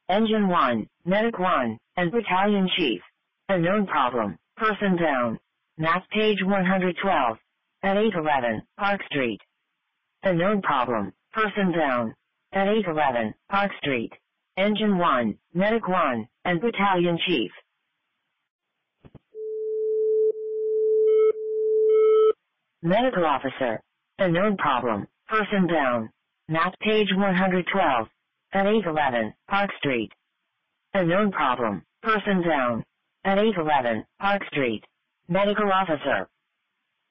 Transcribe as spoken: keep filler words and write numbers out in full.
Engine one, Medic one, and Battalion Chief. A known problem. Person down. Map page one hundred twelve. At eight eleven, Park Street. A known problem. Person down. At eight eleven, Park Street. Engine one, Medic one, and Battalion Chief. Medical Officer. A known problem. Person down. Map page one hundred twelve. At eight eleven, Park Street. A known problem. Person down. At eight eleven, Park Street. Medical Officer.